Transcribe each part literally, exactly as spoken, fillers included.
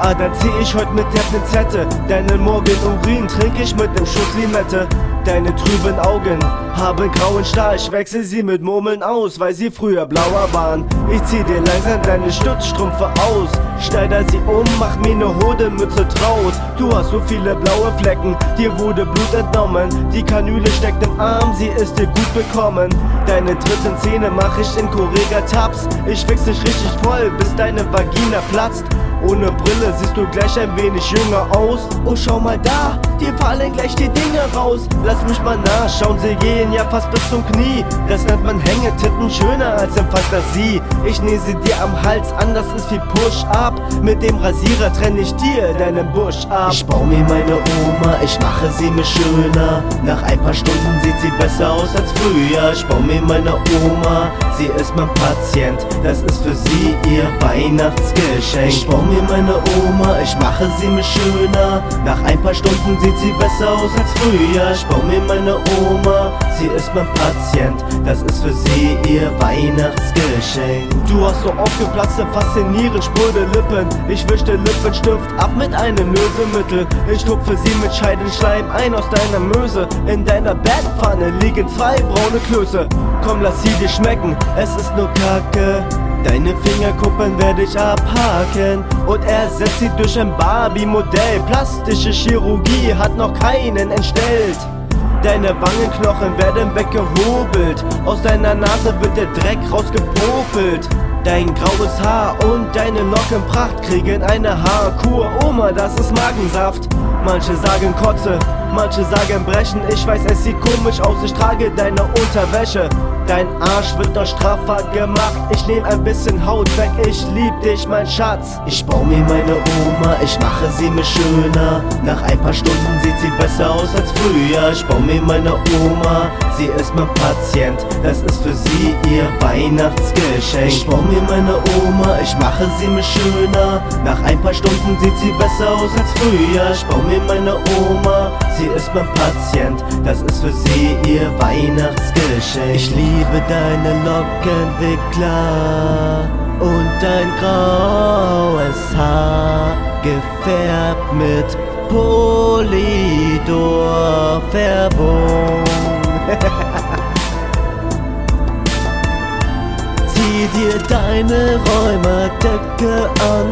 Oma, dann zieh ich heut mit der Pinzette deinen Morgenurin, trink ich mit nem Schuss Limette. Deine trüben Augen haben grauen Stahl, ich wechsel sie mit Murmeln aus, weil sie früher blauer waren. Ich zieh dir langsam deine Stützstrümpfe aus, schneider sie um, mach mir ne Hodemütze draus. Du hast so viele blaue Flecken, dir wurde Blut entnommen, die Kanüle steckt im Arm, sie ist dir gut bekommen. Deine dritten Zähne mach ich in Correga-Tabs, ich fix dich richtig voll, bis deine Vagina platzt. Ohne Brille siehst du gleich ein wenig jünger aus. Oh, schau mal da, dir fallen gleich die Dinge raus. Lass mich mal nachschauen, sie gehen ja fast bis zum Knie. Das nennt man Hängetitten, schöner als in Fantasie. Ich nähe sie dir am Hals an, das ist wie Push-Up. Mit dem Rasierer trenn ich dir deinen Busch ab. Ich bau mir meine Oma, ich mache sie mir schöner. Nach ein paar Stunden sieht sie besser aus als früher. Ich bau mir meine Oma, sie ist mein Patient. Das ist für sie ihr Weihnachtsgeschenk. Ich bau mir meine Oma, ich mache sie mir schöner. Nach ein paar Stunden sieht sie besser aus als früher. Ich bau mir meine Oma, sie ist mein Patient. Das ist für sie ihr Weihnachtsgeschenk. Du hast so aufgeplatzte, faszinierend spröde Lippen. Ich wischte Lippenstift ab mit einem Lösemittel. Ich tupfe sie mit Scheidenschleim ein aus deiner Möse. In deiner Bettpfanne liegen zwei braune Klöße. Komm, lass sie dir schmecken, es ist nur Kacke. Deine Fingerkuppen werde ich abhaken und ersetzt sie durch ein Barbie-Modell. Plastische Chirurgie hat noch keinen entstellt. Deine Wangenknochen werden weggehobelt, aus deiner Nase wird der Dreck rausgepopelt. Dein graues Haar und deine Lockenpracht kriegen eine Haarkur. Oma, das ist Magensaft. Manche sagen Kotze, manche sagen Brechen. Ich weiß, es sieht komisch aus, ich trage deine Unterwäsche. Dein Arsch wird noch straffer gemacht. Ich nehm ein bisschen Haut weg, ich lieb dich, mein Schatz. Ich bau mir meine Oma, ich mache sie mir schöner. Nach ein paar Stunden sieht sie besser aus als früher. Ich bau mir meine Oma, sie ist mein Patient. Das ist für sie ihr Weihnachtsgeschenk. Ich bau mir meine Oma, ich mache sie mir schöner. Nach ein paar Stunden sieht sie besser aus als früher. Ich bau mir meine Oma, sie ist mein Patient. Das ist für sie ihr Weihnachtsgeschenk. Ich liebe deine Lockenwickler und dein graues Haar, gefärbt mit Polydor-Färbung. Zieh dir deine Rheumerdecke an.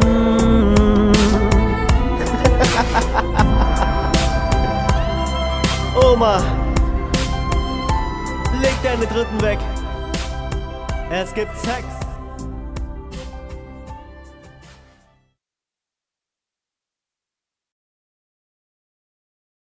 Oma, leg deine Dritten weg. Es gibt Sex.